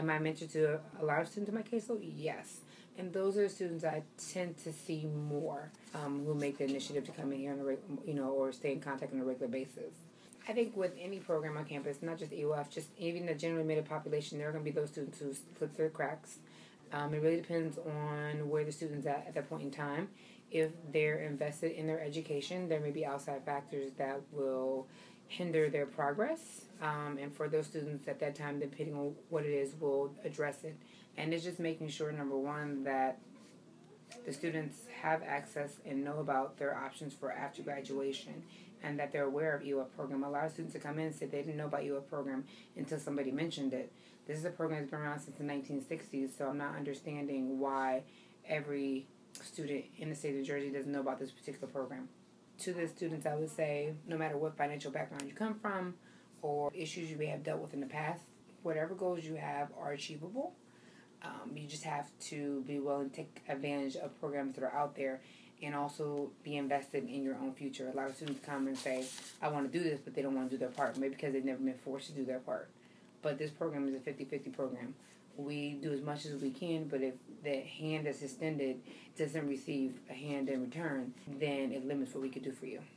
Am I mentioned to a lot of students in my caseload? Yes. And those are the students I tend to see more who make the initiative to come in here on or stay in contact on a regular basis. I think with any program on campus, not just EOF, just even the generally admitted population, there are going to be those students who slip through the cracks. It really depends on where the student's at that point in time. If they're invested in their education, there may be outside factors that will hinder their progress. And for those students at that time, depending on what it is, we'll address it. And it's just making sure, number one, that the students have access and know about their options for after graduation and that they're aware of EOF program. A lot of students that come in said they didn't know about EOF program until somebody mentioned it. This is a program that's been around since the 1960s, so I'm not understanding why every student in the state of New Jersey doesn't know about this particular program. To the students, I would say, no matter what financial background you come from or issues you may have dealt with in the past, whatever goals you have are achievable. You just have to be willing to take advantage of programs that are out there and also be invested in your own future. A lot of students come and say, I want to do this, but they don't want to do their part, maybe because they've never been forced to do their part. But this program is a 50-50 program. We do as much as we can, but if the hand that's extended doesn't receive a hand in return, then it limits what we could do for you.